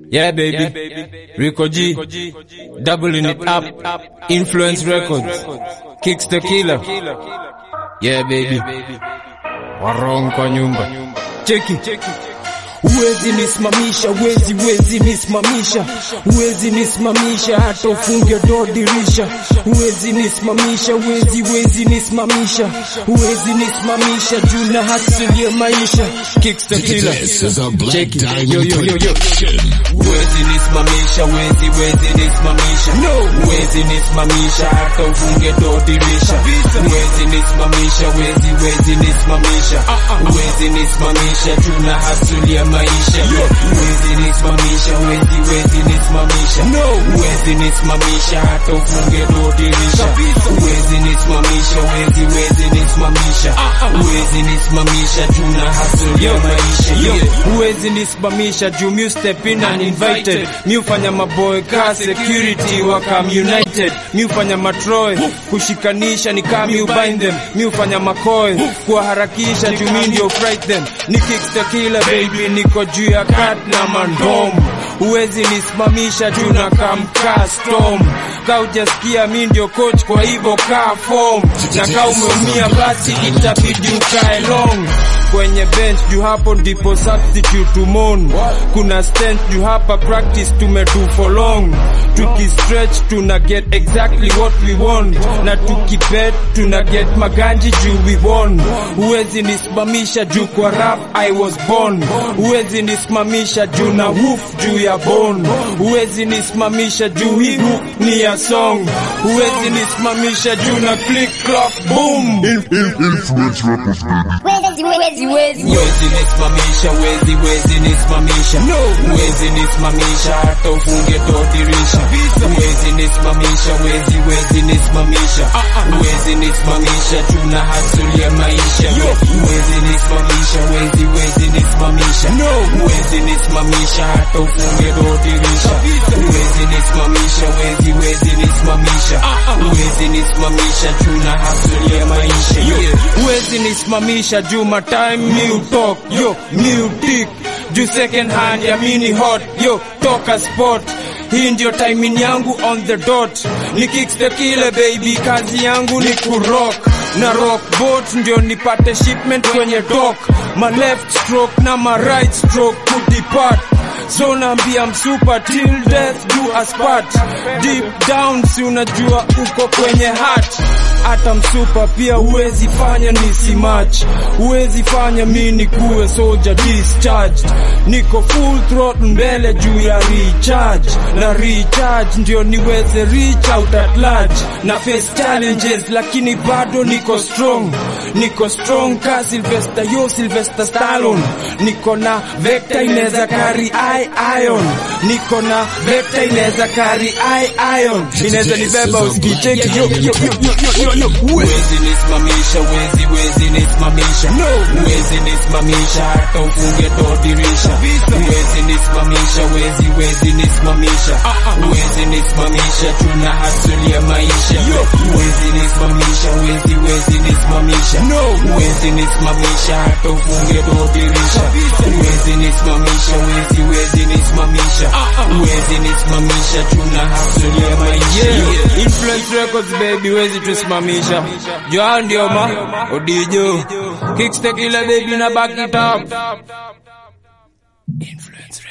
Yeah, baby. Rico G. Doubling it up. Influence Records. Kicks the Killer. Yeah, baby. Warong kwa nyumba. Cheki. Uwezi nisimamisha, uwezi nisimamisha, uwezi nisimamisha, hata ufunge door dirisha. Uwezi nisimamisha, uwezi nisimamisha, uwezi nisimamisha, juu na hustle ya maisha. Kicks the Killer. Check Yo. Uwezi nisimamisha, uwezi nisimamisha, uwezi nisimamisha, hata ufunge door dirisha. Uwezi nisimamisha, uwezi nisimamisha, uwezi nisimamisha, juu na hustle ya maisha. Uwezi nisimamisha, uwezi nisimamisha, uwezi nisimamisha, hata ufunge door dirisha. Uwezi nisimamisha, uwezi nisimamisha, uwezi nisimamisha, juu na hustle ya maisha. Uwezi nisimamisha, juu mu step in uninvited. Mi ufanya maboy ka security wakam united. Mi ufanya matroy kushikanisha ni kama you bind them. Mi ufanya makoy kuharakisha, juu mi ndio fright them. Ni Kicks the Killer baby, niko juu ya kat na mandom. Uwezi nisimamisha, juu na kamka storm. Ka ujasikia mi ndio coach, kwa hivyo ka form. Na ka umeumia basi itabidi ukae long kwenye bench, juu hapo ndipo substitute umon. Kuna stench juu hapa practice tumedu for long. Tukistretch tuna get exactly what we want, na tukibet tuna get maganji juu we won. Uwezi nisimamisha, juu kwa rap I was born. Uwezi nisimamisha, juu na woof juu ya bone. Uwezi nisimamisha, juu hii hook ni ya song. Uwezi nisimamisha, juu na click clock boom. Influence Records, baby. Uwezi nisimamisha, uwezi nisimamisha, uwezi nisimamisha, hata ufunge door dirisha. Uwezi nisimamisha, uwezi nisimamisha, uwezi nisimamisha, juu na hustle ya maisha. Uwezi nisimamisha, uwezi nisimamisha, uwezi nisimamisha, hata ufunge door dirisha. Uwezi nisimamisha, uwezi nisimamisha, uwezi nisimamisha, juu na hustle ya maisha. Uwezi nisimamisha, juu my time new talk, new tick. Juu second hand ya mini hot, toka spot. Hii ndio timing yangu on the dot. Ni Kicks the Killer baby, kazi yangu ni kurock. Na rock boat ndio nipate shipment kwenye dock. My left stroke na my right stroke kudepart. So naambia msupa till death do us part. Deep down si unajua uko kwenye heart. Hata msupa pia uwezi fanya nisimatch. Uwezi fanya mini kuwe soldier discharged. Niko full throttle mbele juu ya recharge. Na recharge ndio niweze reach out at large. Na face challenges lakini bado niko strong. Niko strong ka Sylvester Stallone. Niko na vector ineza carry iron. Niko na vector ineza carry iron. Ineza nibeba usikicheki Uwezi nisimamisha, uwezi nisimamisha, uwezi nisimamisha, hata ufunge door dirisha. Uwezi nisimamisha, uwezi nisimamisha, uwezi nisimamisha, juu na hustle ya maisha. Uwezi nisimamisha, uwezi nisimamisha, uwezi nisimamisha, hata ufunge door dirisha. Uwezi nisimamisha, uwezi nisimamisha, uwezi nisimamisha, juu na hustle ya maisha. Influence Records baby, uwezi tusimamisha. Joa ndio Odijo. Kicks the Killer baby, na back it up. Influence